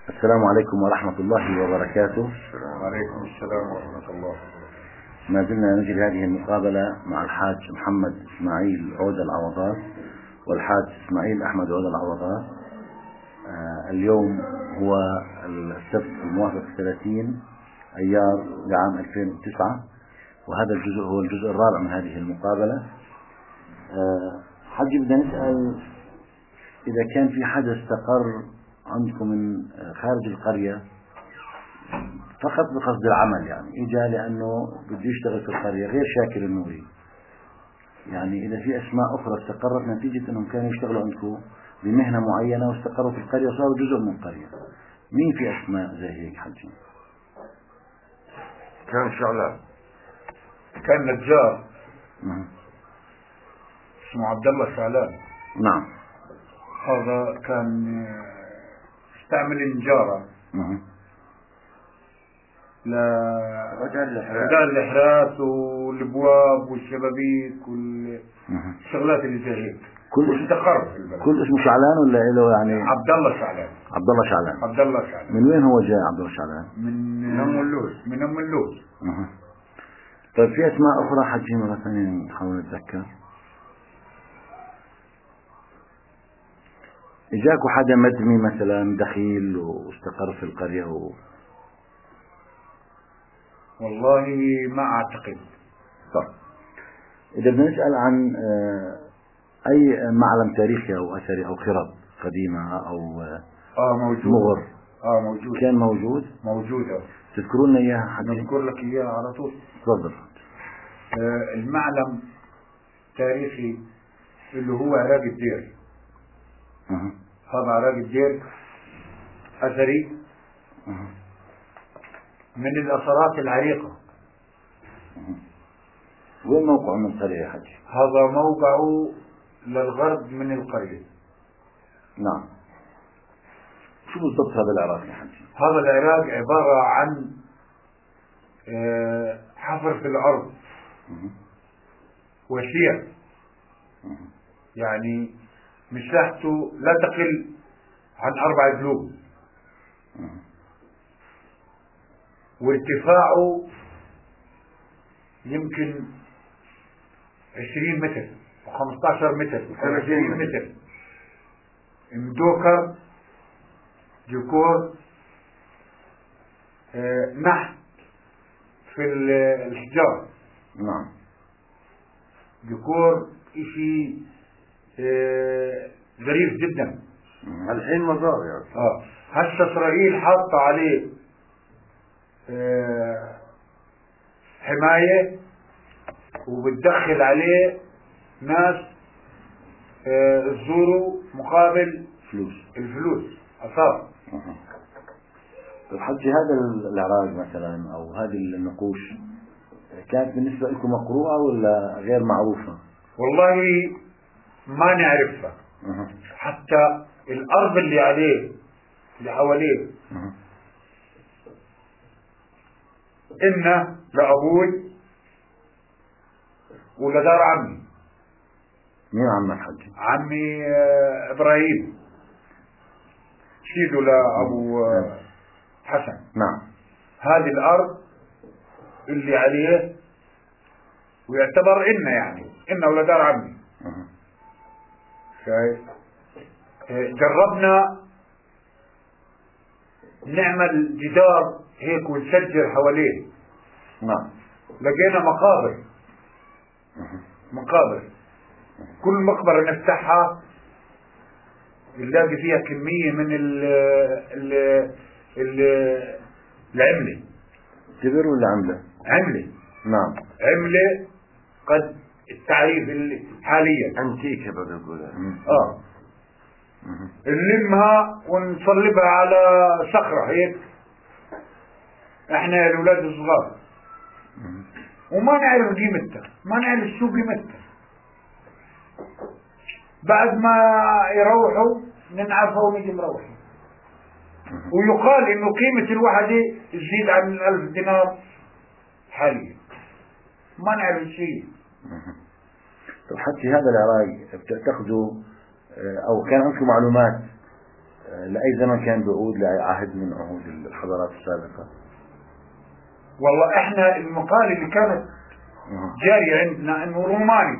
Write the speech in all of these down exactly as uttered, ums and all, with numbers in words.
السلام عليكم ورحمة الله وبركاته. وعليكم السلام ورحمة الله. ما زلنا نجري هذه المقابلة مع الحاج محمد إسماعيل عودة العوضات والحاج إسماعيل أحمد عودة العوضات. آه اليوم هو السبت الموافق ثلاثين أيار لعام ألفين وتسعة، وهذا الجزء هو الجزء الرابع من هذه المقابلة. آه حاج بدنا نسأل إذا كان في حدا استقر عندكم من خارج القرية فقط بقصد العمل، يعني إجا لأنه بده يشتغل في القرية غير شاكر النوري، يعني إذا في أسماء أخرى استقرت نتيجة أنهم كانوا يشتغلوا عندكم بمهنة معينة واستقروا في القرية وصاروا جزء من القرية، مين في أسماء زي هيك حجي؟ كان شعلان، كان نجار نعم. اسمه عبد الله شعلان. نعم. هذا كان استعمل النجارة نعم. لرجال الإحراث والابواب والشبابيك والشغلات اللي زي هيك. كل استقر في البلد. كل اسمه شعلان ولا له يعني؟ عبد الله شعلان. عبد الله شعلان. عبد الله شعلان. من وين هو جاي عبد الله شعلان؟ من أم اللوز. من أم اللوز. أه. طيب في أسماء أخرى حجي مرة ثانية نحاول نتذكر؟ إجاكوا حدا مدمي مثلا دخيل واستقر في القرية و... والله ما أعتقد. طيب إذا بدنا نسأل عن أي معلم تاريخي أو أثري أو خرط قديمة أو آه موجود. مغر آه موجود. كان موجود؟ موجودة. تذكروا لنا إياها حتى نذكر لك إياها على طول. تفضل. آه المعلم تاريخي اللي هو عراق الدير. أه. هذا عراق الدير أثري. أه. من الأثرات العريقة. أه. وين موقعه من القرية يا حجي؟ هذا موقعه للغرب من القرية. نعم. شو بالضبط هذا العراق يا حجي؟ هذا العراق عبارة عن آه حفر في الأرض. أه. وسيع. أه. يعني مساحته لا تقل عن أربع دلوب. أه. وارتفاعه يمكن عشرين متر وخمسة عشر متر وثلاثين متر. مدوكر ديكور آه نحت في الحجار. نعم. ديكور اشي آه ظريف جدا. الحين مزار يعني. اه هسه اسرائيل حاطة عليه آه حماية وبتدخل عليه ناس آه تزوروا مقابل فلوس الفلوس أثار. أه. طيب حجي هذا العراق مثلا أو هذه النقوش كانت بالنسبة لكم مقروءة ولا غير معروفة؟ والله ما نعرفها. أه. حتى الأرض اللي عليه اللي حواليه أه. إنه لأبوي ولدار عمي. مين عمك حجي؟ عمي آه إبراهيم سيده لأبو آه حسن. نعم. هذه الأرض اللي عليه ويعتبر إنه يعني إنه ولدار عمي. أه. شايف؟ جربنا نعمل جدار هيك ونسجل حواليه. نعم. لقينا مقابر. أه. مقابر كل مقبرة نفتحها نلاقي فيها كمية من ال ال ال العملة. كبر ولا عملة؟ عملة. نعم. عملة قد التعريف حاليا أنتيكة بدي أقول. اه نلمها ونصلبها على صخرة هيك احنا الأولاد الصغار وما نعرف قيمتها، ما نعرف شو قيمتها. بعد ما يروحوا ننعرفها ونجي مروحين. ويقال انه قيمة الوحدة تزيد عن الألف دينار حاليا. ما نعرف شيء. طب حتى هذا العراق بتعتقدوا او كان عندكم معلومات لأي زمن كان بيعود لأي عهد من عهود الحضارات السابقة؟ والله احنا المقالة اللي كانت جارية عندنا انه روماني،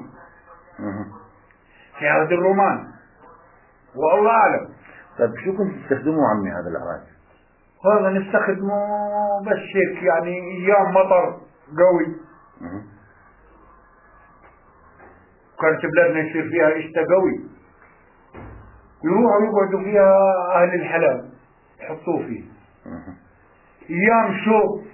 في عهد الرومان، والله اعلم. طيب شو كنت تستخدموا عمي هذا العراج؟ هذا نستخدمه بس هيك يعني ايام مطر قوي، كانت بلادنا يصير فيها اشتى قوي، يروحوا يقعدوا فيها اهل الحلال يحطوه فيه. ايام شوب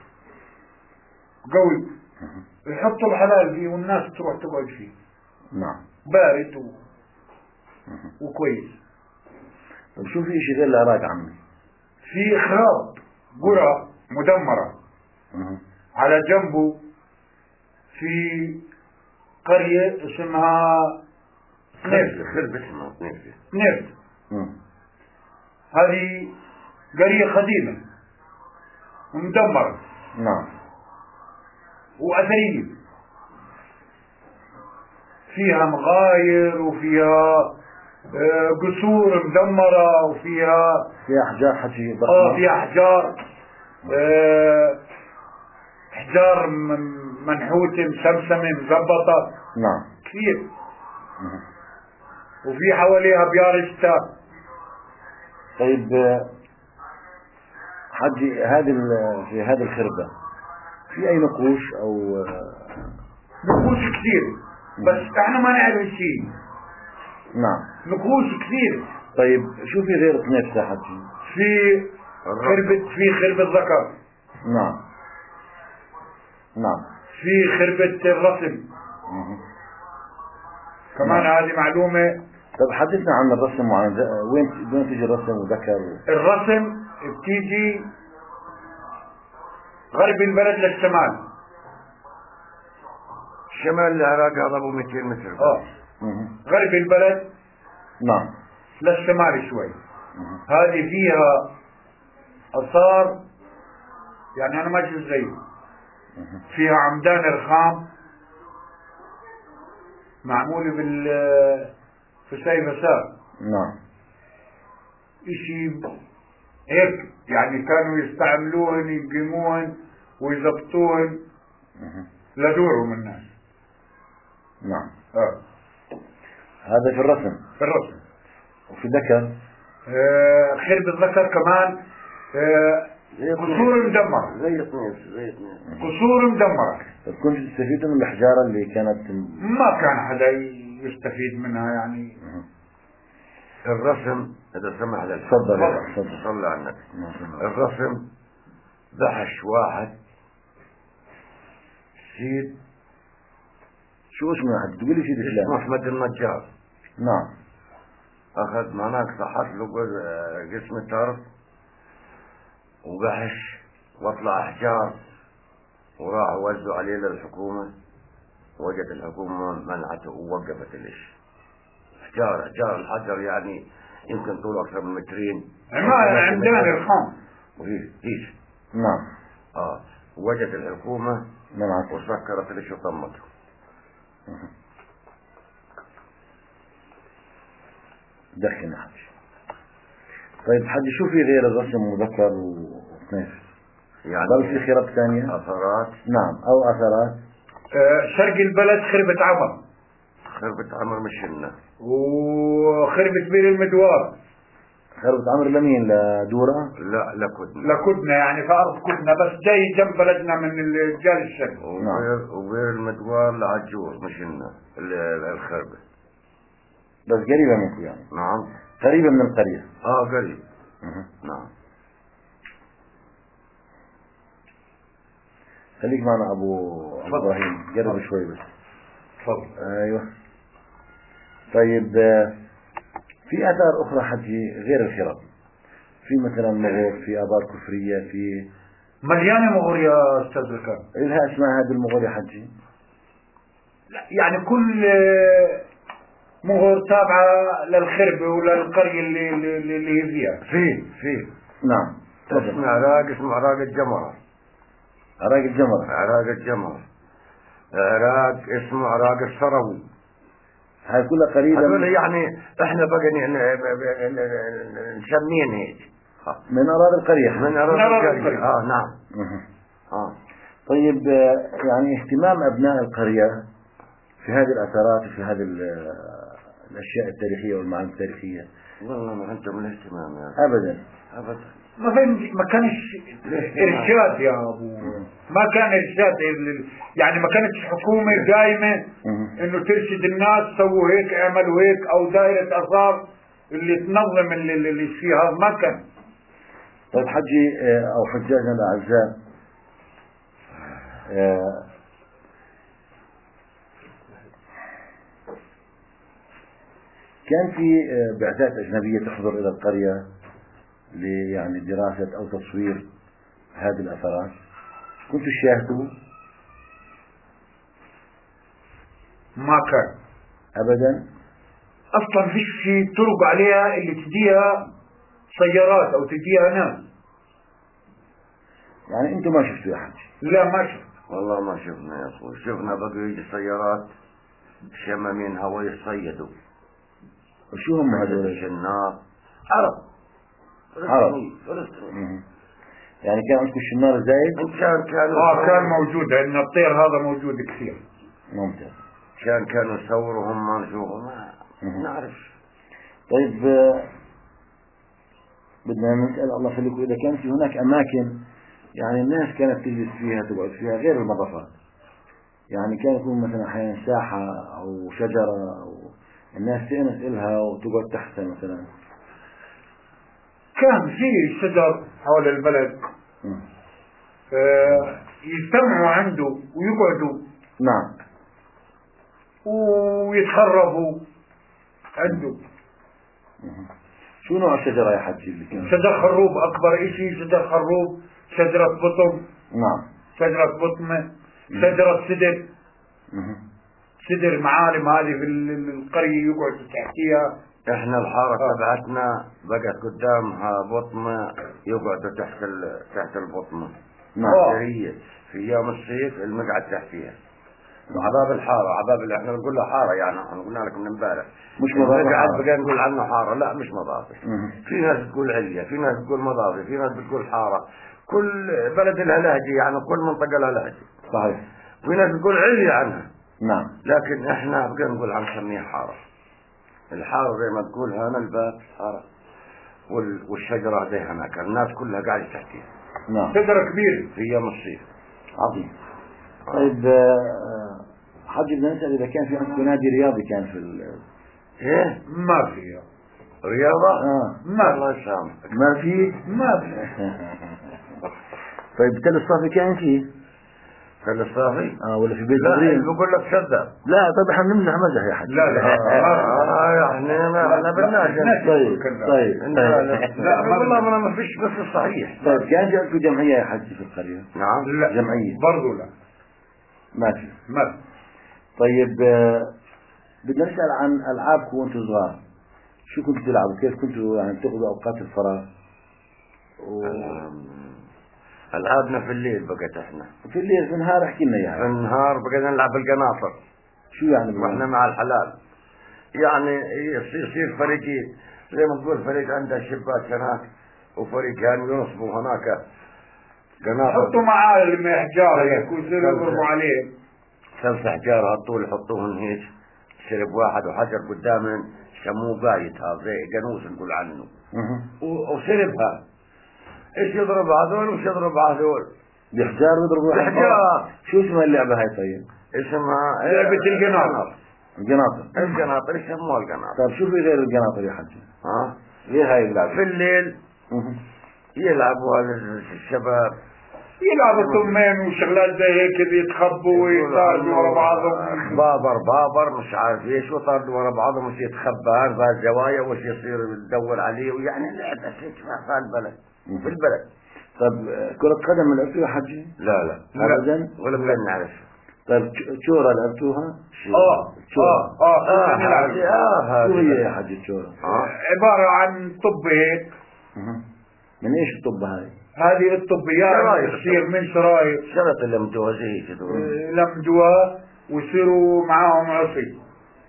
قوي يحطوا الحلال فيه والناس تروح تقعد فيه. نعم. بارد و... وكويس. طيب شو في شيء غير العراق عمي؟ في خراب قرى مدمرة على جنبه، في قرية اسمها نفت. خرب اسمها نفت. نفت هذه قرية قديمة مدمرة. نعم. وأثرية، فيها مغاير وفيها قصور مدمرة وفيها فيها أحجار حجي ضخمة. اه فيها أحجار آه أحجار منحوتة مسمسمة مزبطة. نعم. كثير. وفي حواليها بيارشتا. طيب حجي هذه في هذه الخربة في أي نقوش أو نقوش كثير بس احنا ما نعرف شيء. نعم. نقوش كثير. طيب شو في غير نفسه حجي؟ في خربة في خربة ذكر. نعم. نعم. في خربة الرسم. كمان نعم. هذه معلومة. طيب حدثنا عن الرسم وعن وين وين تيجي الرسم وذكر. الرسم بتيجي غرب البلد للشمال. شمال العراق هذا ابو مئتين متر. اه غرب البلد. نعم. للشمال شوي. هذه فيها آثار يعني انا ما شفت زيه. فيها عمدان رخام معمولة بال في سيفسار. نعم. اشي هيك يعني كانوا يستعملوهن يقيموهن ويزبطوهن لدورهم الناس. نعم. اه هذا في الرسم. في الرسم. وفي ذكر آه خرب الذكر كمان. آه قصور مدمرة. زي اثنين زي اثنين قصور مدمرة. طيب كنت تستفيدوا من الحجارة اللي كانت ما كان حدا يستفيد منها يعني. الرسم إذا سمح لك. تفضل. تفضل. صلى على النبي. الرسم دحش واحد سيد. شو اسمه واحد تقول لي سيد الإسلام؟ اسمه أحمد النجار. نعم. أخذ معناك صحت له قسم الترف وبحش واطلع أحجار وراح وزوا عليه للحكومة. وجد الحكومة منعته ووقفت الإش. أحجار أحجار الحجر يعني يمكن طوله أكثر من مترين. عندنا الرخام. وهي إيش. نعم. آه وجد الحكومة منعته وسكرت الإش وطمته. دخن حجي. طيب حجي شو في غير الرسم وذكر وتنافس؟ يعني بل في خرب ثانية؟ أثرات. نعم. أو أثرات. آه شرق البلد خربة عمر. خربة عمر مشلنا. وخربة بير المدوار. خربة عمر لمين؟ لدورة؟ لا لكدنا. لكدنا يعني في أرض كدنا بس جاي جنب بلدنا من الرجال الشرق. وبير وبير المدوار لعجور مشلنا الخربة. بس قريبة منكم يعني. نعم. قريبة من القرية. اه قريب. أه. نعم. خليك معنا أبو إبراهيم قرب شوي بس. تفضل. أيوه. طيب في آثار أخرى حجي غير الخرب، في مثلا مغور، في آبار كفرية، في مليانة مغور يا أستاذ الكرم. إلها اسمها هذه المغور يا حجي؟ لا يعني كل مغور تابعة للخربة وللقرية اللي اللي اللي هي فيها. في في نعم. اسمه عراق اسمه عراق الجمرة. عراق الجمرة. عراق الجمرة. عراق اسمه عراق السروي. هاي كلها قريبة هذول يعني احنا بقى ن- ن- ن- نسمين هيك من أراضي القرية. من أراضي القرية. اه نعم. اه طيب يعني اهتمام أبناء القرية في هذه الأثارات وفي هذه ال- الأشياء التاريخية والمعالم التاريخية والله ما عندهم الاهتمام يعني. أبدا ابدا. ما في ما كانش ارشاد يا ابو، ما كان ارشاد ال- يعني ما كانت حكومه قايمه انه ترشد الناس سووا هيك اعملوا هيك، او دائره اثار اللي تنظم اللي, اللي فيها، ما كان. طيب حجي أو حجاجنا الأعزاء، آه، كان في آه، بعثات أجنبية تحضر إلى القرية ل يعني دراسة أو تصوير هذه الأثارات، كنتوا شاهدوا؟ ما كان أبدا. اصلا فيش في طرق عليها اللي تديها سيارات او تديها ناس. يعني أنتم ما شفتوا يا حجي؟ لا ما شفت والله ما شفنا يا اخوي، شفنا بقوا يجي سيارات شمامين هوا يصيدوا. وشو هم هذول؟ الشنار عرب عرب. فلسطيني. يعني كان عندكم الشنار زايد؟ إن كان كانوا اه كان موجود، لان الطير هذا موجود كثير. ممتاز. كان كانوا يصوروا هم ما نشوفوا ما مم. نعرف. طيب آه، بدنا نسأل الله يخليكم، إذا كان في هناك أماكن يعني الناس كانت تجلس فيها تقعد فيها غير المضافات، يعني كان يكون مثلا أحيانا ساحة أو شجرة أو الناس تأنس إلها وتقعد تحتها مثلا. كان في شجر حول البلد مم. آه يجتمعوا عنده ويقعدوا نعم. ويتخربوا عنده. مم. شو نوع الشجرة يا حجي اللي كان؟ شجر خروب أكبر إشي، شجر خروب، شجرة بطم، نعم. شجرة بطمة، شجرة سدر. مم. سدر معالم هذه في ال- ال- القرية يقعد تحتيها. احنا الحارة آه. تبعتنا بقت قدامها بطمة يقعدوا تحت ال... تحت البطمة. نعم. عسكرية في ايام الصيف المقعد تحتيها. وعباب الحارة، عباب اللي احنا بنقول له حارة، يعني احنا قلنا لك من امبارح مش مضافة المقعد حارة. بقى نقول عنه حارة، لا مش مضافة. مم. في ناس بتقول عليا، في ناس بتقول مضافة، في ناس بتقول حارة، كل بلد لها لهجة، يعني كل منطقة لها لهجة. صحيح. في ناس بتقول عليا عنها. نعم. لكن احنا بقى نقول عن نسميها حارة. الحارة زي ما تقول هنا الباب حارة، وال... والشجرة زي هناك الناس كلها قاعدة تحتيها. نعم. شجرة كبيرة في ايام الصيف. عظيم. طيب آه، حجي بدنا نسأل إذا كان في عندكم نادي رياضي كان في ال... ايه ما فيها. رياضة؟ آه. ما الله يسامحك. ما في؟ ما فيها. طيب تل الصافي كان فيه؟ كان الصافي؟ اه ولا في بيت لا جبريل؟ بقول لك كذاب. لا طيب احنا بنمزح مزح يا حجي. لا لا ما في. اه احنا ما احنا بدناش. طيب طيب لا لا لا، ما والله بدنا. ما ما فيش بس الصحيح. طيب كان جاءتكم جمعية يا حجي في القرية؟ نعم. لا جمعية؟ برضو لا ما في. ما في. طيب آه، بدنا نسأل عن ألعابكم وأنتم صغار، شو كنتوا تلعبوا؟ كيف كنتوا يعني تقضوا أوقات الفراغ؟ و... ألعابنا في الليل بقت احنا. في الليل في النهار احكي لنا في يعني. النهار بقينا نلعب القناصر. شو يعني واحنا بالله؟ مع الحلال. يعني يصير يصير فريقين، زي ما تقول فريق عنده شباك هناك وفريق كانوا ينصبوا هناك قناصر. حطوا معاه المحجار هيك ويصيروا يضربوا عليه. خمس حجار هالطول يحطوهن هيك، شرب واحد وحجر قدامهم سموه بايت، هذا زي قنوس نقول عنه. و- وشربها ايش يضرب هذول وش يضرب هذول؟ بحجار يضربوا واحد؟ بحجار. شو اسمها اللعبة هاي طيب؟ اسمها لعبة القناصر. القناطر. القناطر يسموها القناطر. طيب شو في غير القناطر يا حجي؟ ها؟ غير هاي اللعبة؟ في الليل مه. يلعبوا هذا الشباب يلعبوا ثمين وشغلات زي هيك يتخبوا ويطاردوا ورا بعضهم. بابر بابر مش عارف ايش، وطاردوا ورا بعضهم وش يتخبى في الزوايا وش يصير يدور عليه، ويعني لعبة هيك في البلد في البلد. طيب آه، كرة قدم لعبتوها يا حجي؟ لا لا أبدا؟ ولا بدنا نعرف. طيب ش- شورى لعبتوها؟ اه اه اه اه كنا نلعب. هذه اه شو هي هذه يا حجي الشورى؟ اه عبارة عن طب هيك. مه. من ايش الطب هاي؟ هذه الطبيات شرايط. تصير من شرايط شرط اللي متوازيه كده. لمدوها ويصيروا معاهم عصي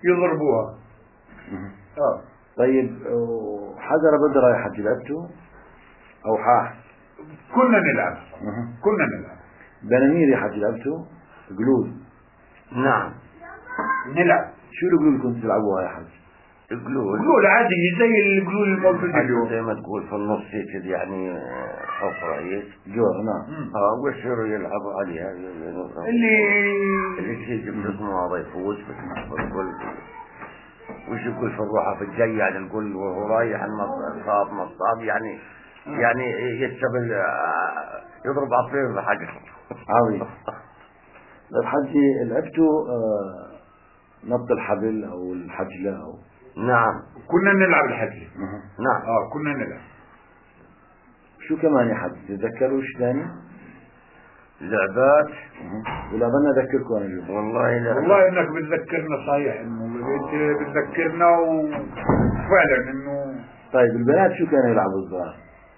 يضربوها. اه طيب حجر بدر يا حجي لعبته او حاح؟ كنا نلعب كنا نلعب. بنانير يا حجي لعبته؟ قلول؟ نعم نلعب. شو القلول كنتوا تلعبوها يا حجي؟ القلول قلول عادي زي القلول الموجود اليوم، زي ما تقول في النص هيك يعني حفرة هيك جوا. نعم. اه ويصيروا يلعبوا عليها اللي اللي تيجي باسمه هذا يفوز بالقول وش يقول في الروحة في الجاي يعني نقول وهو رايح المصاب مصاب يعني يعني يكسب يضرب عصير بحجر. عظيم. طيب حجي لعبتوا آه نط الحبل او الحجلة او؟ نعم كنا نلعب الحجلة. نعم اه كنا نلعب. شو كمان يا حجي تتذكروا شو ثاني؟ لعبات. ولا بدنا اذكركم انا اليوم. والله لا والله انك بتذكرنا صحيح انه انت بتذكرنا وفعلا انه. طيب البنات شو كانوا يلعبوا الصغار؟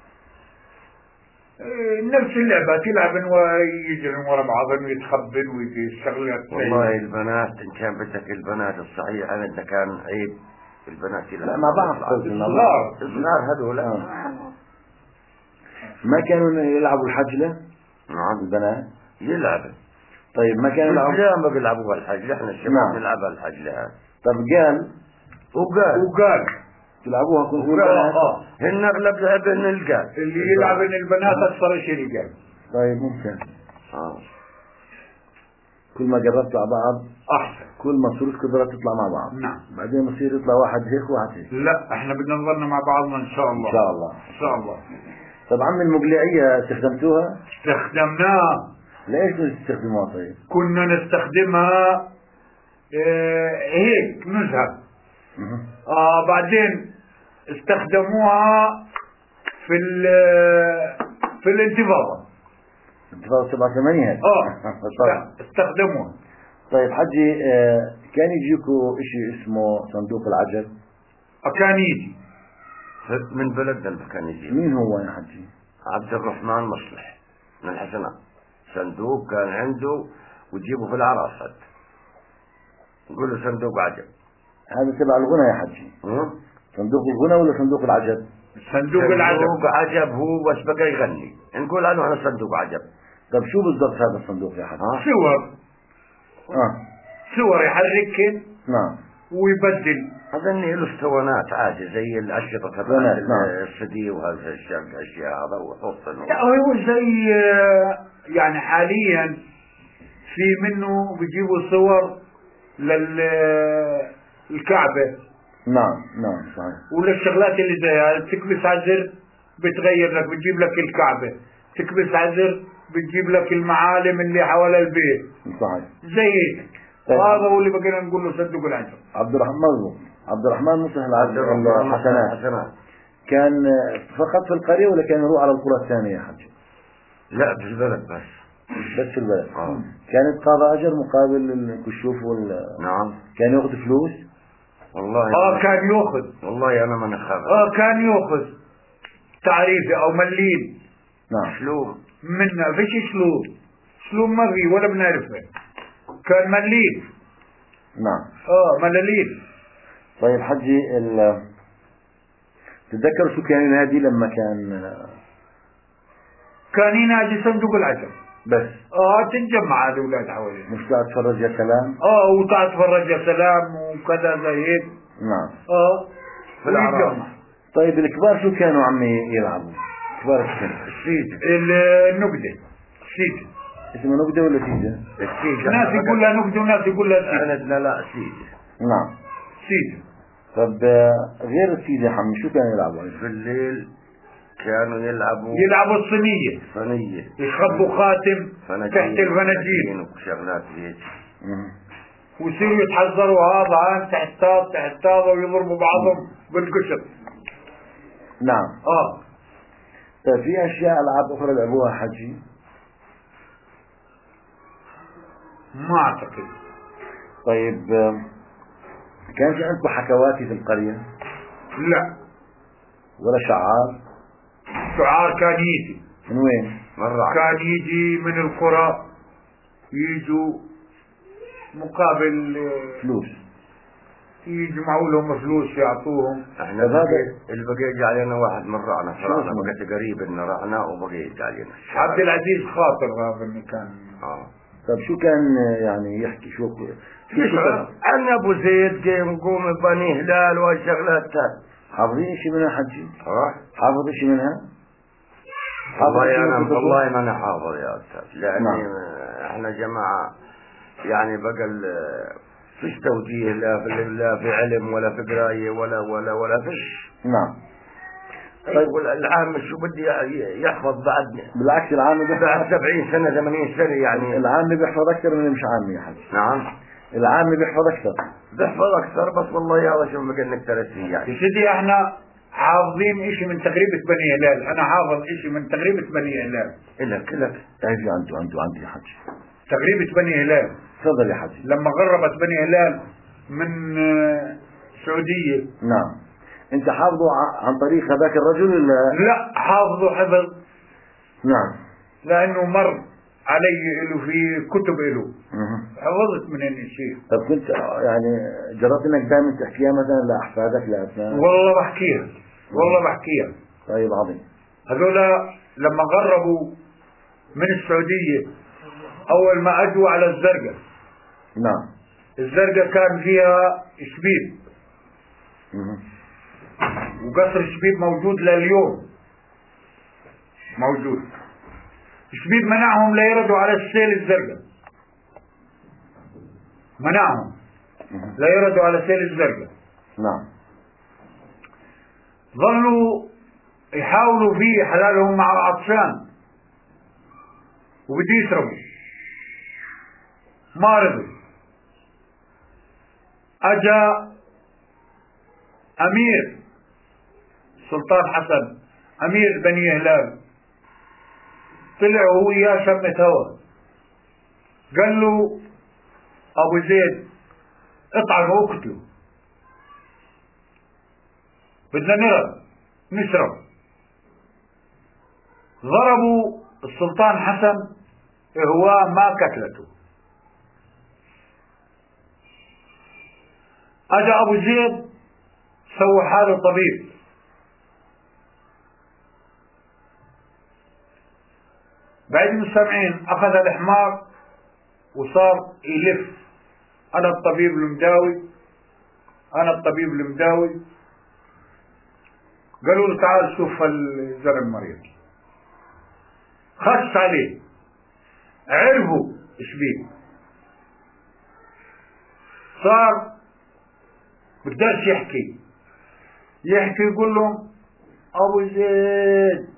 نفس اللعبات يلعبن ويجرن ورا بعضن ويتخبن ويشغلات. والله البنات ان كان بدك البنات الصحيح انا كان عيب البنات يلعبوا لا مع بعض الصغار الصغار هذول آه. ما كانوا يلعبوا الحجلة؟ نعم البنات يلعبوا. طيب ما كانوا يلعبوا؟ لا ما بيلعبوا الحجلة احنا الشباب نعم. نلعبها الحجلة. طب قال وقال وقال تلعبوها كنتوا وقال البنات؟ اه هن اغلب لعبهن القال اللي يلعب ان البنات اكثر شيء القال. طيب ممتاز. اه كل ما قربتوا على بعض احسن. كل ما صرت قدرت تطلع مع بعض. نعم. بعدين بصير يطلع واحد هيك وواحد هيك. لا احنا بدنا نظلنا مع بعضنا ان شاء الله. ان شاء الله ان شاء الله. طب عم المقلعية استخدمتوها؟ استخدمناها. ليش بدكم تستخدموها طيب؟ كنا نستخدمها اه هيك نزهة. اه بعدين استخدموها في ال في الانتفاضة. انتفاضة سبعة ثمانية. اه طبعا استخدموها. طيب حجي آه كان يجيكوا اشي اسمه صندوق العجل؟ كان يجي من بلدنا كان يجي. مين هو يا حجي؟ عبد الرحمن مصلح من الحسنات. صندوق كان عنده وتجيبه في العراصات نقول له صندوق عجب. هذا تبع الغنى يا حجي. م? صندوق الغنى ولا صندوق العجب؟ صندوق العجب. صندوق عجب هو بس بقى يغني نقول عنه انا صندوق عجب. طب شو بالضبط هذا الصندوق يا حجي؟ ها؟ صور اه صور يحركهن نعم. ويبدل. اظني له اسطوانات عادي زي الاشرطه اسطوانات، نعم. السدي وهذا الاشياء هذا وحط لا هو زي يعني حاليا في منه بيجيبوا صور للكعبة. نعم نعم صحيح. وللشغلات اللي زيها تكبس على الزر بتغير لك بتجيب لك الكعبة، تكبس على الزر بتجيب لك المعالم اللي حول البيت. صحيح. زي هيك. طيب. هذا هو اللي بقينا نقول له صندوق العجب. عبد الرحمن مظلوم. عبد الرحمن مصلح الحسنات الحسنات كان فقط في القرية ولا كان يروح على القرى الثانية يا حجي؟ لا في البلد بس. بس في البلد. آه. كانت قاضى أجر مقابل الكشوف وال. نعم. كان يأخذ فلوس؟ والله اه كان يأخذ. والله أنا ما نخاف. اه كان يأخذ تعريفي أو مليل. نعم. شلوم. منا فيش شلوم. شلوم ما في ولا بنعرفه. كان مليل. نعم. اه ملاليل. طيب حجي ال تتذكر شو كان ينادي لما كان؟ كان ينادي صندوق العجب بس. اه تنجمع الاولاد حواليه. مش قاعد تفرج يا سلام؟ اه وتعال تفرج يا سلام وكذا زي هيك. نعم. اه في الأعراس. طيب الكبار شو كانوا عمي يلعبوا؟ كبار السن. السيد. النقدة. السيد. اسمه نقدة ولا سيدة؟ السيد. ناس يقول لها نقدة وناس يقول لها سيد. أنا لا لا سيد. نعم. سيد. طب غير السيدة حمي شو كانوا يلعبوا؟ في الليل كانوا يلعبوا يلعبوا الصينية. صينية. يخبوا خاتم تحت الفناجين وشغلات هيك. ويصيروا يتحذروا هذا عن تحت هذا تحت هذا ويضربوا بعضهم بالقشط. نعم. اه. طيب في اشياء العاب اخرى لعبوها حجي؟ ما اعتقد. طيب كان في عندكم حكواتي في القرية؟ لا. ولا شعار؟ شعار كان يجي. من وين؟ مرة كان يجي من القرى يجوا مقابل فلوس. يجمعوا لهم فلوس يعطوهم. احنا بقى اللي بقى يجي علينا واحد من رعنا فرعنا بقيت قريب ان رعنا وبقى يجي علينا عبد العزيز خاطر هذا اللي كان. اه طيب شو كان يعني يحكي شو يشعر عن ابو زيد قيم قوم بني هلال والشغلات تاع حافظين شيء منها حجي؟ اه حافظ شيء منها؟ والله انا والله ما انا حافظ يا استاذ لاني نعم. احنا جماعه يعني بقى فيش توجيه لا في لا في علم ولا في قرايه ولا ولا ولا فيش. نعم. طيب العام شو بدي يحفظ بعد؟ بالعكس العام بيحفظ بعد سبعين سنة ثمانين سنة يعني. العام بيحفظ أكثر من مش عامي يا حاج. نعم. العام بيحفظ أكثر. بيحفظ أكثر بس والله هذا شو بقى نكترث فيه يعني. يا سيدي احنا حافظين إشي من تغريبة بني هلال، أنا حافظ إشي من تغريبة بني هلال. إلك إلك تعرفي عنده عنده عندي يا حج. تغريبة بني هلال. تفضل يا حج. لما غربت بني هلال من السعودية. نعم. أنت حافظه عن طريق هذاك الرجل ولا؟ لا حافظه حفظ. نعم. لأنه مر علي له في كتب له. حفظت من الشيء. طب كنت يعني جربت انك دائما تحكيها مثلا لاحفادك لابنائك؟ والله بحكيها والله بحكيها. طيب عظيم. هذولا لما غربوا من السعودية أول ما أجوا على الزرقاء. نعم. الزرقاء كان فيها شبيب. وقصر الشبيب موجود لليوم موجود. الشبيب منعهم لا يردوا على السيل الزرقاء، منعهم لا يردوا على سيل الزرقاء. نعم. ظلوا يحاولوا فيه حلالهم مع العطشان وبدي يشربوا ما رضوا. اجا امير سلطان حسن امير بني هلال طلع هو وياه شمة هوا قال له ابو زيد اطعم واقتله بدنا نرد نشرب. ضربوا السلطان حسن هو ما قتلته. اجا ابو زيد سوى حاله طبيب بعد المستمعين اخذ الحمار وصار يلف انا الطبيب المداوي انا الطبيب المداوي. قالوا له تعال شوف الزلمه المريض. خش عليه عرفوا شبيه صار بداش يحكي يحكي يقول لهم ابو زيد.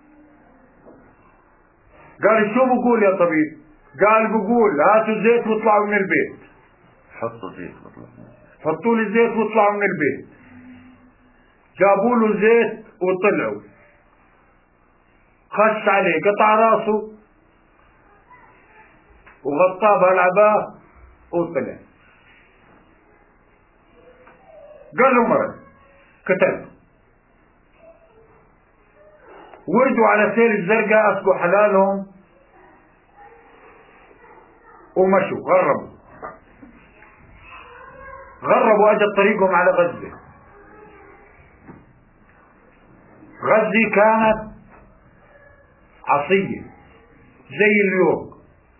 قال شو بقول يا طبيب؟ قال بقول هاتوا زيت واطلعوا من البيت. حطوا زيت حطوا لي زيت واطلعوا من البيت. جابوا له زيت وطلعوا. خش عليه قطع راسه وغطاه بهالعباء وطلع. قال له مرض قتل. وردوا على سيل الزرقاء اسقوا حلالهم ومشوا غربوا غربوا اجت طريقهم على غزة. غزة كانت عصية زي اليوم.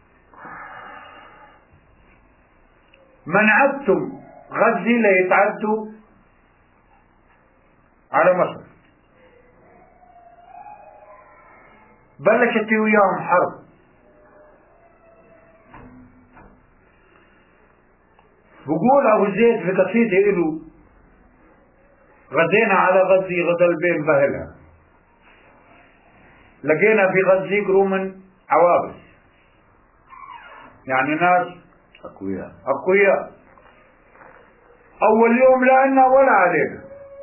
منعتهم غزة ليتعدوا على مصر. بلشت وياهم حرب. بقول ابو زيد في قصيدة له غزينا على غزة غزا البين بهلها لقينا في غزة قروم عوابس يعني ناس اقوياء اقوياء. اول يوم لا لنا ولا علينا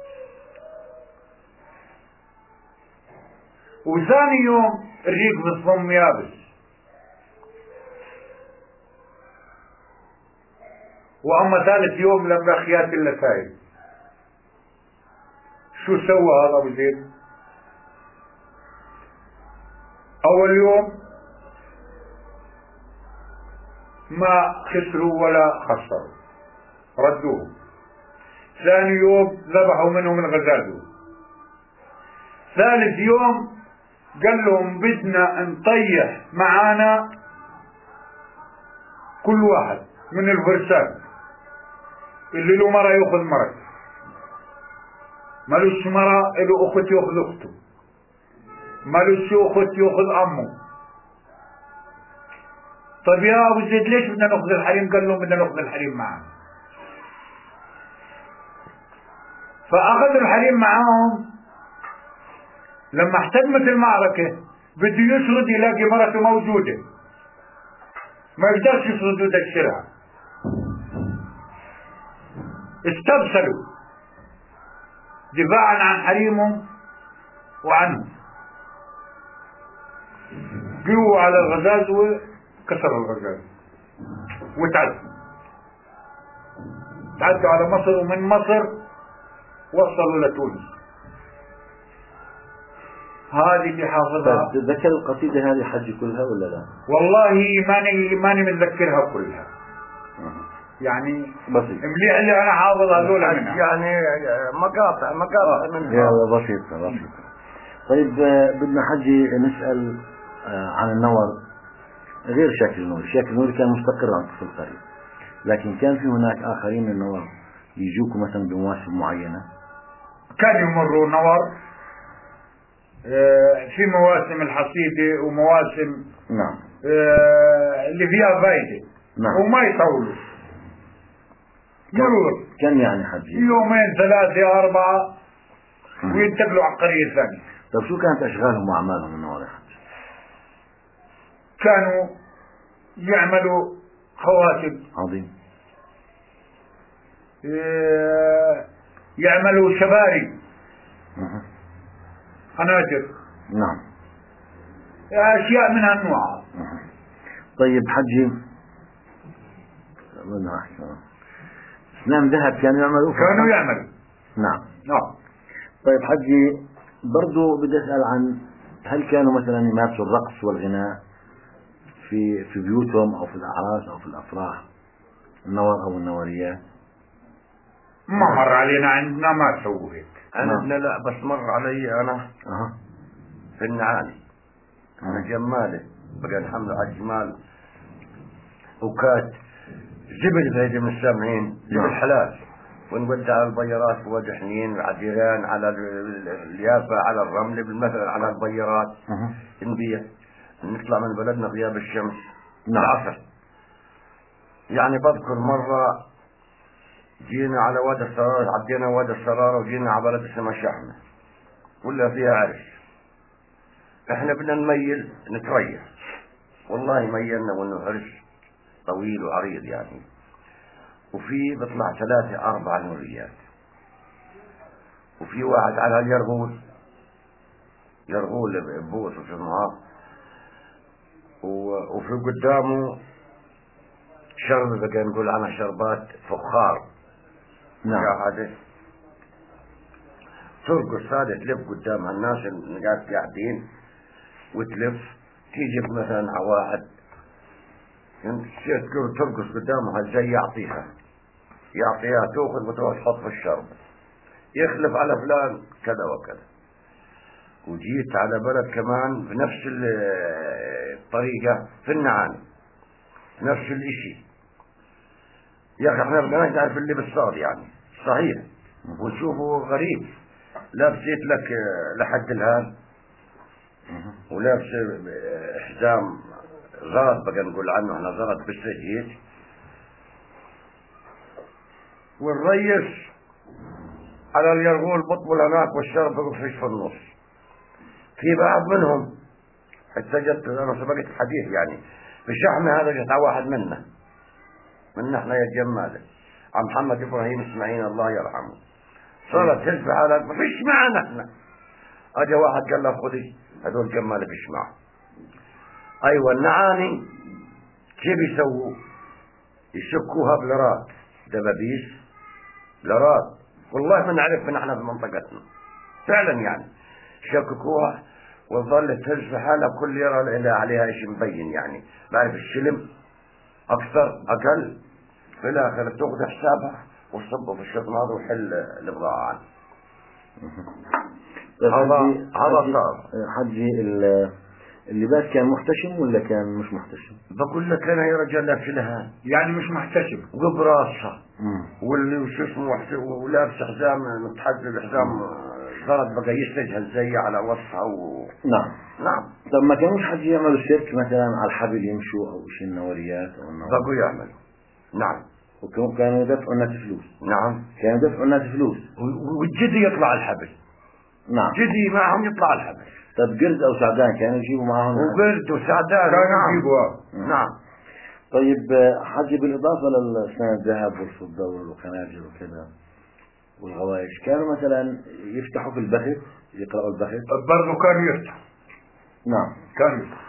وثاني يوم الريق بالصم يابس. واما ثالث يوم لما خيات اللتايب. شو سوى هذا ابو زيد؟ اول يوم ما خسروا ولا خسروا ردوهم. ثاني يوم ذبحوا منهم الغزاز. ثالث يوم قال لهم بدنا نطيح معانا كل واحد من الفرسان اللي له مرة يأخذ مرة، مالوش مرة له أخت يأخذ أخته، مالوش أخت يأخذ أمه. طيب يا أبو زيد ليش بدنا نأخذ الحريم؟ قال لهم بدنا نأخذ الحريم معانا. فأخذوا الحريم معاهم. لما احتدمت المعركة بده يسرد يلاقي مرته موجودة، ما يقدرش يسرد ويدشرها. استبصروا دفاعا عن حريمهم وعنه، جوا على الغزازوة، كسروا الغزازوة وتعدوا تعدوا على مصر، ومن مصر وصلوا لتونس. هذه اللي حافظها. تتذكر القصيدة هذه حج كلها ولا لا؟ والله ماني ماني متذكرها كلها. يعني بسيط. مليح اللي انا حافظ هذول منها. يعني مقاطع مقاطع منها. يلا بسيطة بسيطة. طيب بدنا حجي نسأل عن النور غير شكل نور. شكل نور كان مستقرا في القرية، لكن كان في هناك آخرين من النور يجوكم مثلا بمواسم معينة؟ كان يمروا نور في مواسم الحصيدة ومواسم نعم اللي فيها فايدة، نعم، وما يطولوا مرور كم يعني حجي؟ يومين ثلاثة أربعة وينتقلوا على القرية الثانية. طيب شو كانت أشغالهم وأعمالهم النور يا حجي؟ كانوا يعملوا خواتم. عظيم. يعملوا شباري، أه. خناجر. نعم. أشياء من هالنوع. أه. طيب حجي نعم ذهب كانوا يعملوا كانوا يعملوا نعم نعم. طيب حجي برضو بدي أسأل عن هل كانوا مثلا يمارسوا الرقص والغناء في في بيوتهم أو في الأعراس أو في الأفراح، النور أو النوريات؟ ما مر علينا، عندنا ما سووا هيك. عندنا لا، بس مر علي أنا أه. في النعاني. أنا جمالة بقى الحمد على الجمال، وكات زبل هيدي من السامعين، زبل حلال، ونودع على البيارات ووجه حنين عديران على اليافة على الرمل بالمثل على البيارات أه. نبيع نطلع من بلدنا غياب الشمس نعم. العصر. يعني بذكر مرة جينا على وادي السرارة، عدينا وادي السرارة وجينا على بلد اسمها شحمة ولا فيها عرس. احنا بدنا نميل نتريح، والله ميلنا وانه عرس طويل وعريض يعني، وفي بيطلع ثلاثة أربعة نوريات، وفي واحد على اليرغول يرغول بوس وفي معاه، وفي قدامه شرب بقى نقول عنها شربات فخار. نعم. هذا ترقص هذا تلف قدامها الناس الناس قاعدين وتلف، تيجي مثلا على واحد ترقص قدامها زي يعطيها يعطيها تأخذ وتروح تحط في الشرب، يخلف على فلان كذا وكذا. وجيت على بلد كمان بنفس الطريقة في النعاني نفس الاشي. يا اخي احنا بدناش نعرف اللي بالصاد يعني صحيح، ونشوفه غريب لابسيت لك لحد الهان ولابس حزام زرد بقى نقول عنه احنا زرد بالسجيت، والريس على اليرغول بطبل هناك والشرب بقفش في النص. في بعض منهم حتى جت انا سبقت الحديث يعني في شحمة هذا جت واحد منا من احنا يا جماله عم محمد ابراهيم اسماعيل الله يرحمه، صارت تسبح على ما فيش معنا احنا. اجى واحد قال له خذي هذول جمالك فيش معه. ايوه النعاني كيف يسووا؟ يشكوها بلرات دبابيس بلرات، والله ما نعرف من احنا في منطقتنا فعلا يعني شككوها وظلت تسبح حالها كل يرى إلا عليها شيء مبين يعني بعرف الشلم أكثر أقل في الآخر تأخذ حسابها وصبه في الشطنات وحل البضاعة عنه. طيب هذا حجي هذا صار. حجي اللباس كان محتشم ولا كان مش محتشم؟ بقول لك انا يا رجال لابس لها يعني مش محتشم وبراسها واللي شو اسمه ولابس حزام متحجب حزام ضرب بقى يسلجها زي على وصفها و... نعم نعم. طب ما كانوش حجي يعملوا شرك مثلا على الحبل يمشوا او شيء النوريات او النوريات؟ بقوا يعملوا. نعم. وكانوا يدفعوا الناس فلوس. نعم. كانوا يدفعوا الناس فلوس. والجدي يطلع الحبل. نعم. جدي معهم يطلع الحبل. طب قرد او سعدان كانوا يجيبوا معهم؟ وقرد وسعدان كانوا يجيبوا. نعم. طيب حجي بالاضافه للاسنان الذهب والفضه والخناجر وكذا والغوايش كانوا مثلا يفتحوا في البخت يقرأوا البخت؟ برضه كانوا يفتحوا. نعم. كانوا يفتحوا.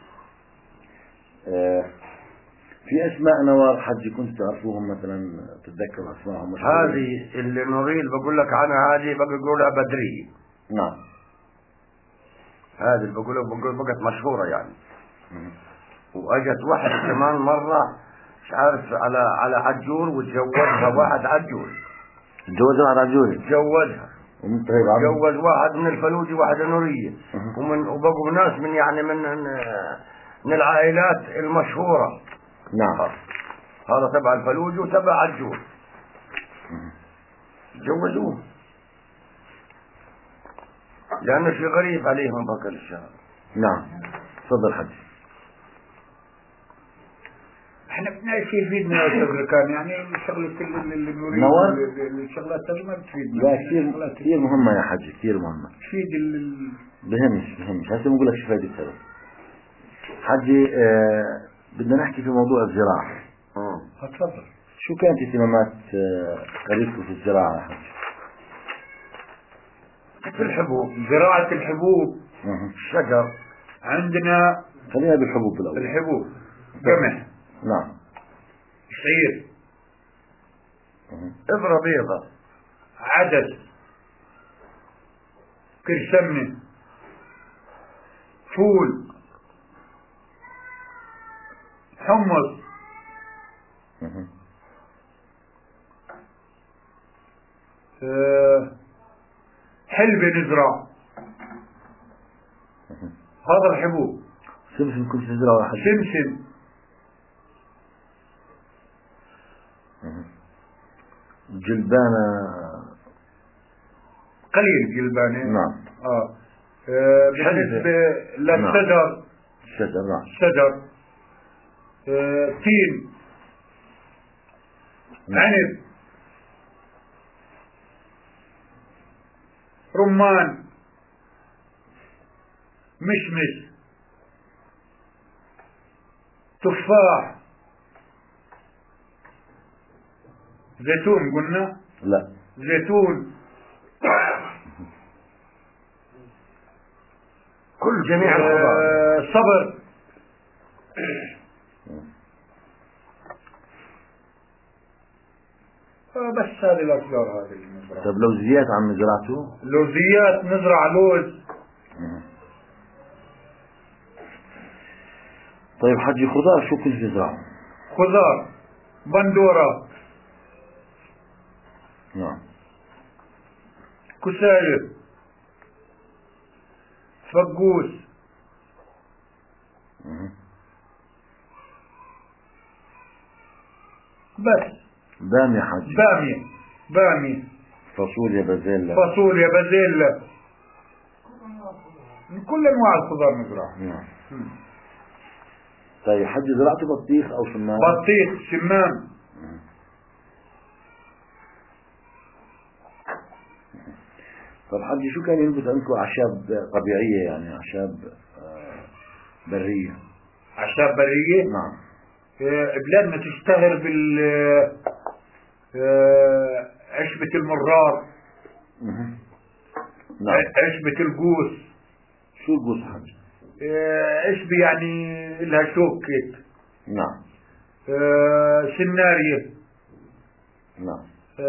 آه في اسماء نوار حجي كنت تعرفوهم مثلا تتذكروا اسمائهم؟ هذه اللي نوريل بقول لك عنها هذه بقى يقولها بدرية. نعم. هذه اللي بقول لك بقول بقت مشهورة يعني. واجت واحد كمان مرة مش عارف على على عجور وتجوزها واحد عجور. تجوزها واحد عجور؟ تجوزها. تجوز واحد من الفلوجي واحدة نورية. ومن وبقوا ناس من يعني من من العائلات المشهورة. نعم. هذا تبع الفلوجي وتبع عجور. تجوزوه. لأنه شيء غريب عليهم بقى الشهر. نعم. تفضل حجي. احنا بدنا شيء يفيدنا يا استاذ كان يعني الشغله كل اللي نريد نور الشغلات هذه ما بتفيدنا. لا كثير كثير مهمه يا حجي كثير مهمه. تفيد ال بهمش بهمش هسه بقول لك شو فايدتها بس. حجي آه بدنا نحكي في موضوع الزراعه. اه تفضل. شو كانت اهتمامات آه قريبكم في الزراعه يا حجي؟ في الحبوب. زراعه الحبوب. الشجر عندنا. خلينا بالحبوب بالاول. الحبوب قمح. نعم. شعير. إبرة بيضة. عدس. كرسمنة. فول. حمص. أه حلبة نزرع. هذا الحبوب. سمسم كنت تزرعه يا حجي؟ سمسم. جلبانة قليل جلبانة. نعم. اه, آه بالنسبة للشجر. الشجر نعم. الشجر آه تين. نعم. عنب. رمان. مشمش. تفاح. زيتون قلنا؟ لا. زيتون. كل جميع الخضار. آه صبر. آه بس هذه الأشجار هذه المزرعة. طب لوزيات عم زرعتوا؟ لوزيات نزرع لوز. طيب حجي خضار شو كنت تزرعوا؟ خضار بندورة. نعم. كساير. فقوس. بس. بامية حجي. بامية. بامية. فاصوليا بازيلا. فاصوليا بازيلا. من كل انواع الخضار نزرعها. نعم. طيب حجي زرعتوا بطيخ او شمام؟ بطيخ شمام. طب حجي شو كان ينبت عندكم اعشاب طبيعية يعني اعشاب برية؟ اعشاب برية؟ نعم. بلادنا تشتهر بال عشبة المرار. نعم. عشبة القوس. شو القوس حجي؟ عشبة يعني لها شوك هيك. نعم. سنارية. نعم.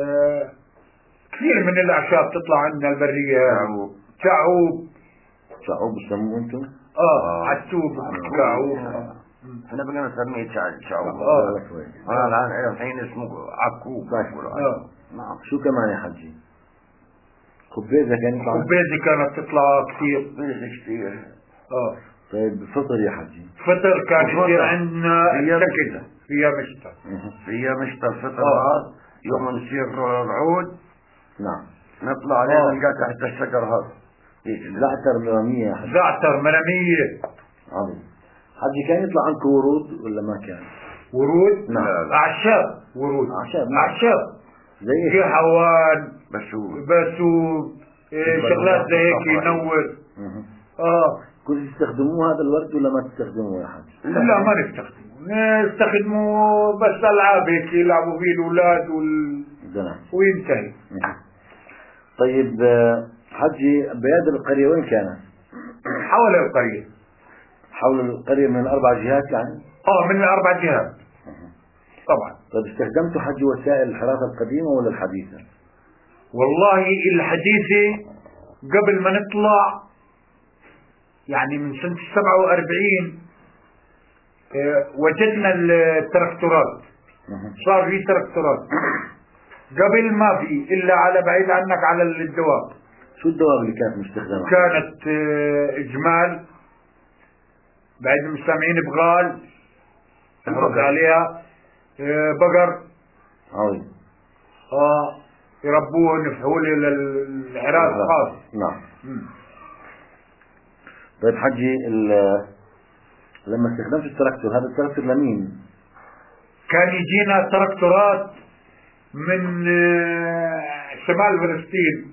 كثير من الاعشاب تطلع عندنا البرية. شعوب. شعوب. شعوب بسموه انتم؟ اه عتوب. شعوب. احنا بدنا نسميه شعوب. اه اه الان الحين اسمه عكوب. اه نعم. شو كمان يا حجي؟ خبيزة كانت تطلع؟ خبيزة كانت تطلع كثير. خبيزة كثير. اه طيب فطر يا حجي؟ فطر كان يصير عندنا السكن فيها مشتى. فيها مشتى الفطر هذا يوم نصير رعود. نعم. نطلع عليه نلقى تحت الشجر هذا. زعتر ملامية يا حجي. زعتر ملامية. عظيم. حجي كان يطلع عنكم ورود ولا ما كان؟ ورود؟ نعم. لا لا. أعشاب ورود. أعشاب. أعشاب. زي في حوان. بسوق. بسوق. إيه شغلات زي هيك ينور. اه. كنتوا تستخدموه هذا الورد ولا ما تستخدموه يا حجي؟ لا ما نستخدمه. نستخدمه بس ألعاب هيك يلعبوا فيه الأولاد وال... وينتهي. طيب حجي بيادر القرية وين كانت؟ حول القرية. حول القرية من الأربع جهات يعني؟ اه من الأربع جهات. طبعا. طيب استخدمتوا حجي وسائل الحراسة القديمة ولا الحديثة؟ والله الحديثة قبل ما نطلع يعني من سنة سبعة وأربعين اه وجدنا التراكتورات. صار في تراكتورات. قبل ما في إلا على بعيد عنك على الدواب. شو الدواب اللي كانت مستخدمة؟ كانت اه جمال بعد المستمعين بغال نحرق عليها اه بقر. عظيم. اه يربوه نفحوا لي للعراس الخاص. نعم. طيب حجي لما استخدمت التراكتور هذا التراكتور لمين؟ كان يجينا تراكتورات من شمال فلسطين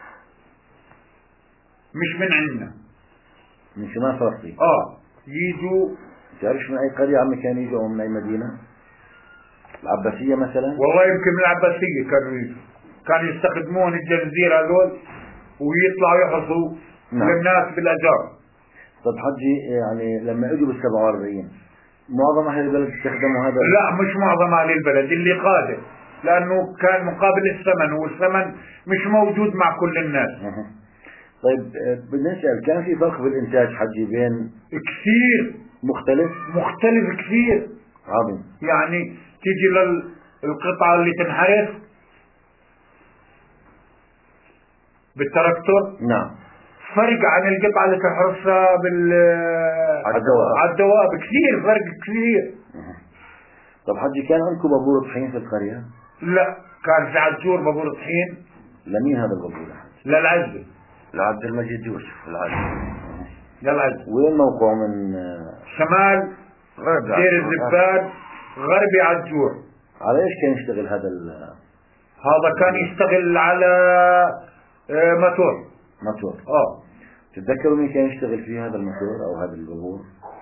مش من عندنا. من شمال فلسطين. اه يجوا. تعرفش من اي قرية عمي كانوا يجوا او من اي مدينة؟ العباسية مثلا؟ والله يمكن من العباسية كانوا يجوا. كانوا يستخدمون الجنزير هذول ويطلعوا يحصوا. نعم. للناس بالاجار. طب حجي يعني لما اجوا بال سبعة وأربعين معظم اهل البلد استخدموا هذا؟ لا مش معظم اهل البلد اللي قادر لانه كان مقابل الثمن والثمن مش موجود مع كل الناس. أه. طيب بدنا نسأل كان في فرق بالانتاج حجي بين؟ كثير. مختلف؟ مختلف كثير. عظيم. يعني تيجي للقطعة اللي تنحرث بالتراكتور. نعم. فرق عن القطعة اللي تحرثها بال الدواب. على الدواب كثير فرق كثير. طب حجي كان عندكم بابور طحين في القرية؟ لا كان في عجور بابور طحين. لمين هذا البابور يا حجي؟ للعزة. لعبد المجيد يوسف العزة. للعزة. وين موقعه من؟ شمال دير الزباد غربي عجور. على ايش كان يشتغل هذا ال هذا كان يشتغل على اه موتور. موتور. اه تتذكروا مين كان يشتغل فيه هذا الموتور او هذا البابور؟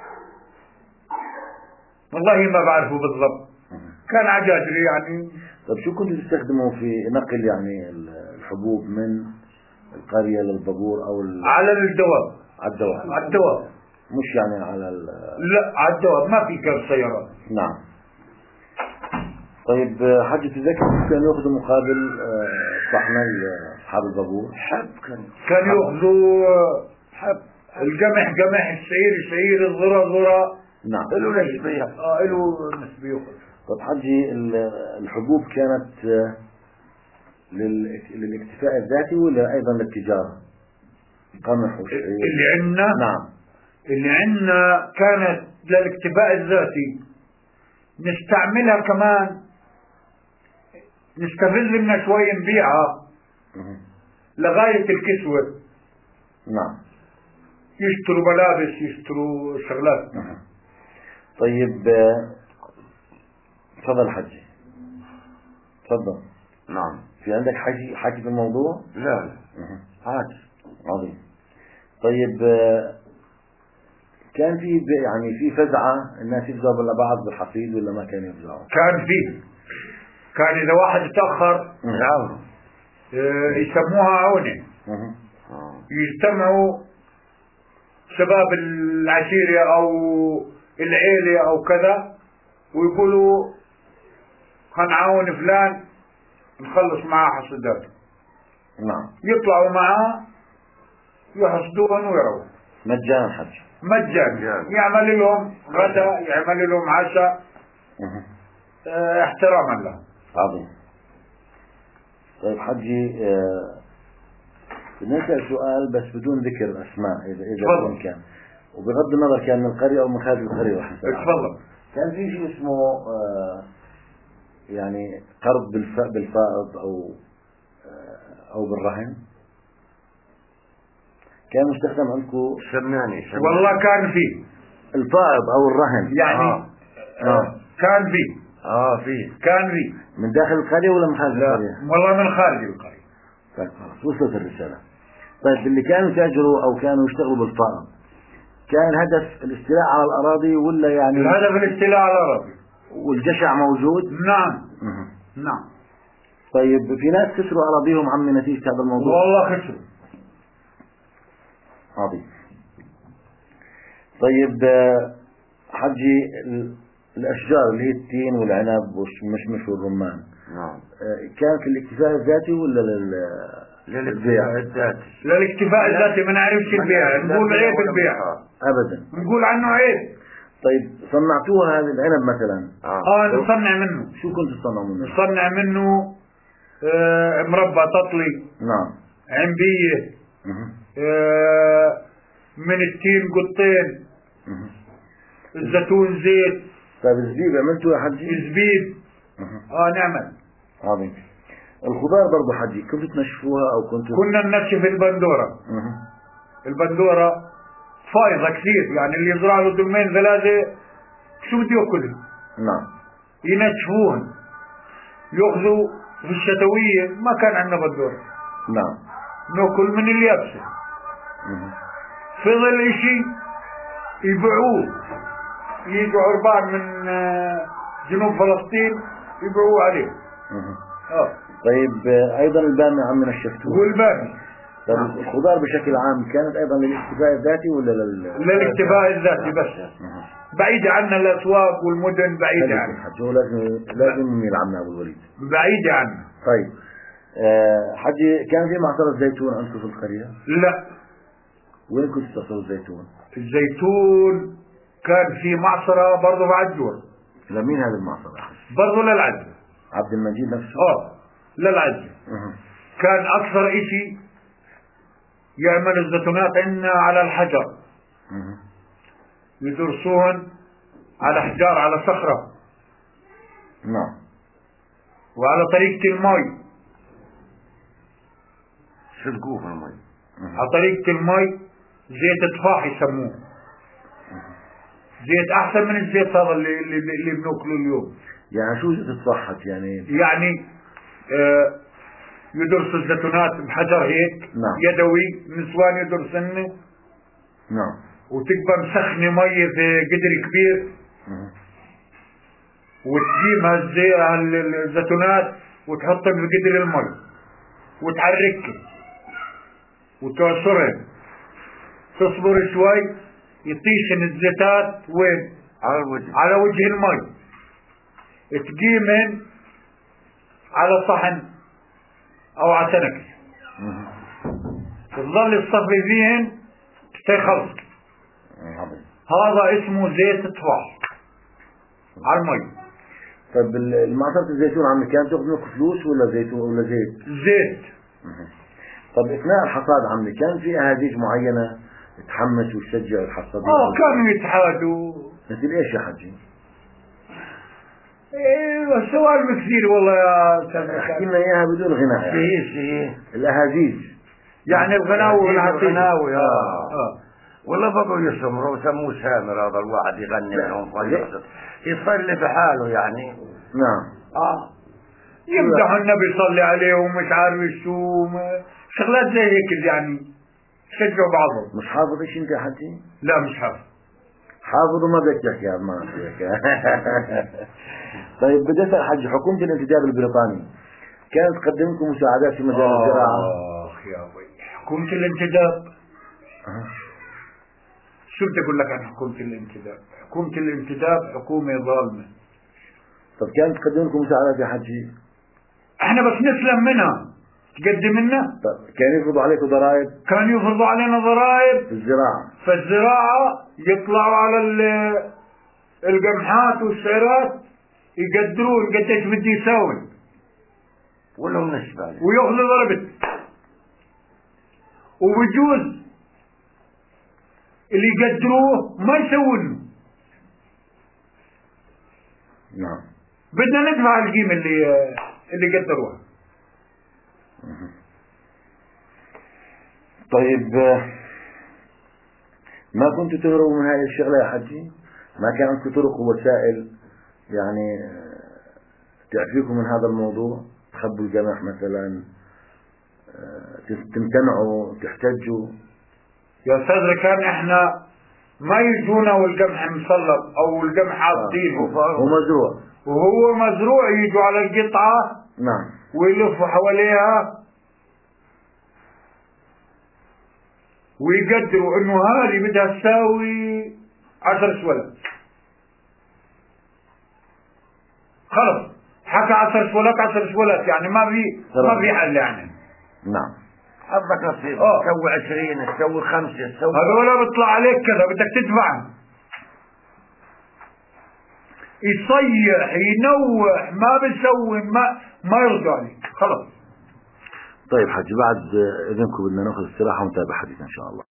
والله ما بعرفه بالضبط. كان عجاجري يعني. طب شو كنتوا تستخدموا في نقل يعني الحبوب من القرية للبابور او ال... على الدواب. على الدواب. على الدواب مش يعني على ال... لا على الدواب ما في كان سيارات. نعم. طيب حاجة تذكر كان يأخذوا مقابل صحن أصحاب البابور؟ حب كان كان يأخذوا حب. القمح قمح الشعير الشعير الذرة ذرة. نعم. له نسبية. اه له نسبية. طب حجي الحبوب كانت للاكتفاء الذاتي ولا أيضا للتجارة؟ قمح وشعير اللي عندنا. نعم. اللي عندنا كانت للاكتفاء الذاتي. نستعملها كمان نستفز منها شوي نبيعها لغاية الكسوة. نعم. يشتروا ملابس يشتروا شغلات. طيب تفضل حجي تفضل. نعم. في عندك حكي حكي في الموضوع؟ لا لا عادي. عظيم. طيب كان في يعني في فزعة الناس يفزعوا ولا بعض بالحصيد ولا ما كانوا يفزعوا؟ كان فيه. كان إذا واحد تأخر يعاونوا. يسموها عونة. يجتمعوا شباب العشيرة أو العيلة أو كذا ويقولوا هنعاون فلان نخلص معاه حصدات. نعم. يطلعوا معاه يحصدوهن ويروحوا مجانا حج. مجانا، يعمل لهم غداء، يعمل لهم عشاء، اه احتراما لهم. عظيم. طيب حجي، اه نسأل سؤال بس بدون ذكر أسماء إذا إذا بإمكان، وبغض النظر كان من القرية أو من خارج القرية راح نسأل. تفضل. كان في شيء اسمه اه يعني قرض بالفائض أو اه أو بالرهن، كان مستخدم عندكم؟ سمعني. والله كان فيه الفائض أو الرهن يعني. آه. آه. كان فيه اه فيه كان فيه من داخل القرية ولا من خارج القرية؟ والله من خارج القرية. طيب خلاص وصلت الرسالة. طيب اللي كانوا يتاجروا أو كانوا يشتغلوا بالفائض كان الهدف الاستيلاء على الأراضي ولا يعني؟ الهدف الاستيلاء على الأراضي والجشع موجود؟ نعم. مه. نعم. طيب في ناس خسروا أراضيهم عمي نتيجة هذا الموضوع؟ والله خسروا. عظيم. طيب حجي، الأشجار اللي هي التين والعنب والمشمش والرمان نعم كانت للاكتفاء الذاتي ولا لل للاكتفاء الذاتي؟ للاكتفاء الذاتي. ما نعرفش البيع، نقول عيب البيع أبدا، نقول عنه عيب. طيب صنعتوها هذه العنب مثلا؟ اه, آه نصنع منه. شو كنت تصنعوا منه؟ نصنع منه آه مربى تطلي. نعم. عنبية. آه من التين قطين. الزيتون زيت. طيب الزبيب عملتوا يا حجي؟ الزبيب اه نعمل. عظيم. الخضار برضو حجي كنتوا تنشفوها او كنتوا؟ كنا ننشف البندورة. مه. البندورة فايضة كثير، يعني اللي يزرع له دمين ثلاثة شو بده ياكلها؟ نعم. ينشفوهن، ياخذوا في الشتوية ما كان عندنا بندورة. نعم. ناكل من اليابسة. فضل اشي يبيعوه، يجوا عربان من جنوب فلسطين يبيعوه عليه. اه طيب ايضا البامية عم نشفتوه؟ والبامية. طيب نعم. الخضار بشكل عام كانت ايضا للاكتفاء الذاتي ولا لل للاكتفاء الذاتي بس؟ بعيدة عنا الاسواق والمدن، بعيدة عنا. حجي لازم لازم نميل عنا ابو الوليد. بعيدة عنا. طيب أه حجي، كان في معصرة زيتون عندكم في القرية؟ لا. وين كنتوا تستخدموا الزيتون؟ الزيتون كان في معصرة برضه مع الجور. لمين هذه المعصرة؟ برضه للعجل. عبد المجيد نفسه؟ اه للعجل. كان اكثر اشي يعمل الزيتونات عندنا على الحجر. أه. يدرسوهن على احجار على صخرة. نعم. وعلى طريقة المي. شلقوه في المي. على طريقة المي زيت تفاح يسموه. زيت احسن من الزيت هذا اللي اللي, اللي بناكله اليوم. يعني شو زيت الصحة يعني؟ يعني آه يدرسوا الزيتونات بحجر هيك. نعم. يدوي، نسوان يدرسن. نعم. وتبقى مسخنة مية في قدر كبير. مه. وتجيبها الزيتونات وتحطها في قدر المي وتحركها وتعصرها، تصبر شوي يطيشن الزيتات وين؟ على الوجه. على وجه المي. تقيمن على صحن او على سنك. تظل تصفي فيهن تخلص. هذا اسمه زيت تفاح على المي. طيب المعصرة الزيتون عم كان تاخذ منكم فلوس ولا زيتون ولا زيت؟ زيت. طب اثناء الحصاد عمي كان في اهازيج معينة تحمس وتشجع الحصاد؟ اه كانوا يتحادوا. مثل ايش يا حجي؟ ايوه السؤال كثير والله يا استاذ. احكي لنا اياها بدون غناء. يعني. ايش ايه؟ الاهازيج يعني الغناوي والغناوي. اه, آه. والله بقوا يسمروا وسموه سامر هذا الواحد يغني لهم يصلي بحاله يعني. نعم. اه يمدحوا النبي يصلي عليه ومش عارف شو شغلات زي هيك يعني شجعوا بعضهم. مش حافظ ايش انت يا حجي؟ لا مش حافظ. حافظ وما بدك تحكي يا ما فيك. طيب بدي اسال حجي، حكومة الانتداب البريطاني كانت تقدم لكم مساعدات في مجال الزراعة؟ اخ يا ابوي حكومة الانتداب. أه. شو بدي اقول لك عن حكومة الانتداب؟ حكومة الانتداب حكومة ظالمة. طب كانت تقدم لكم مساعدات يا حجي؟ احنا بس نسلم منها. تقدم لنا. كان يفرضوا عليكم ضرائب؟ كان يفرضوا علينا ضرائب في الزراعة. فالزراعة يطلعوا على القمحات والسيارات يقدرون قديش بدي يساوي ولهم نسبة وياخذوا ضربت. وبجوز اللي يقدروه ما يسوونه. نعم. بدنا ندفع القيمة اللي اللي قدروها. طيب ما كنتوا تهربوا من هذه الشغلة يا حجي؟ ما كان عندكم طرق ووسائل يعني تعفيكم من هذا الموضوع؟ تخبوا القمح مثلا، تمتنعوا، تحتجوا؟ يا أستاذ كان احنا ما يجونا والقمح مسلط او القمح حاطينه ومزروع وهو مزروع، يجوا على القطعة نعم ويلفوا حواليها ويقدروا انه هذه بدها تساوي عشر سولات. خلص حكى عشر سولات عشر سولات يعني ما في ما في حل يعني. نعم. حظك نصيب، تسوي عشرين تسوي خمسة تسوي هذولا بيطلع عليك كذا بدك تدفع. يصيح ينوح ما بيسوي ما ما يرضى عليك خلص. طيب حجي بعد اذنكم بدنا ناخذ استراحة ونتابع حديث ان شاء الله.